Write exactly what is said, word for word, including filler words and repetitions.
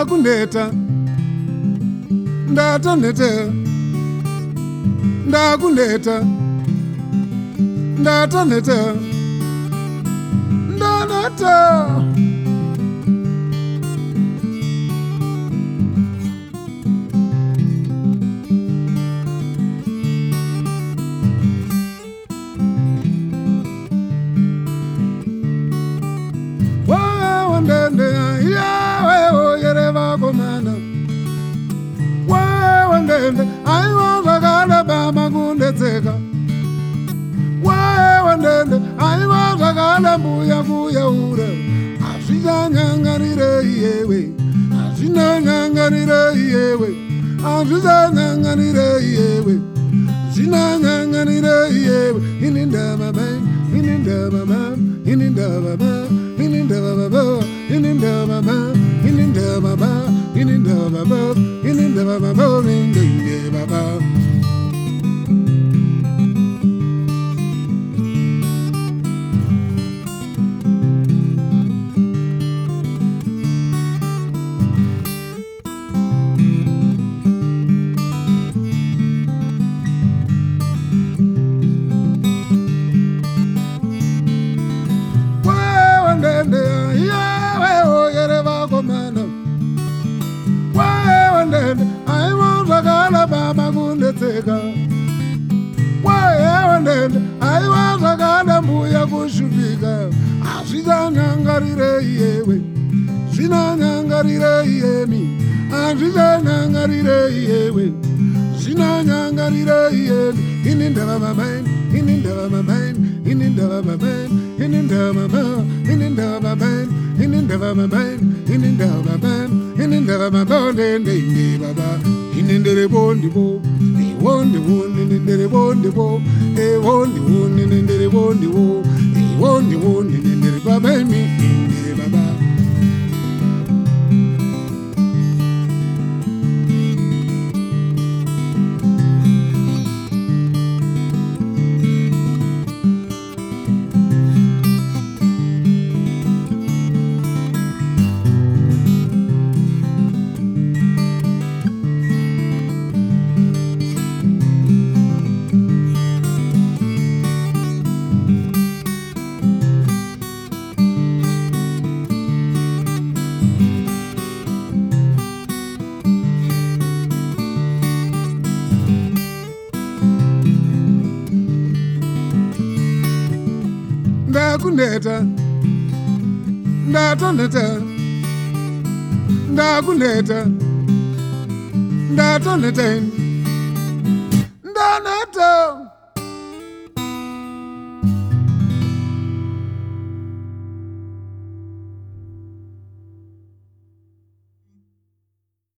ndakuneta ndatonete ndakuneta ndatonete ndanata wandende yawe oyereva komana wae wandende aiwazakala bamakundetseka wae wandende aiwazakala mbuya kuyaura azvizanyangarire iyewe azvinanyangarire iyewe azvizanyangarire iyewe zvinanyangarire iyewe inindamamai inindamamai inindamamai inindamamai inindamamai inindamamai inindamamai inindamamai inindamamai aiwazakala mbuya kushupika azvizanyangarire iyewe zvinanyangarire iyemi azvizanyangarire iyewe zvinanyangarire iyemi inindavamamain inindavamamain inindavamamain inindavamamain inindavamamain inindavamamain inindavamamain inindavamamain baba inindere bondibo wondi wondi nindere wondi wo e wondi wondi nindere wondi wo e wondi wondi nindere baba mi nindere baba ndakuneta ndatoneta ndakuneta ndatoneta ndanata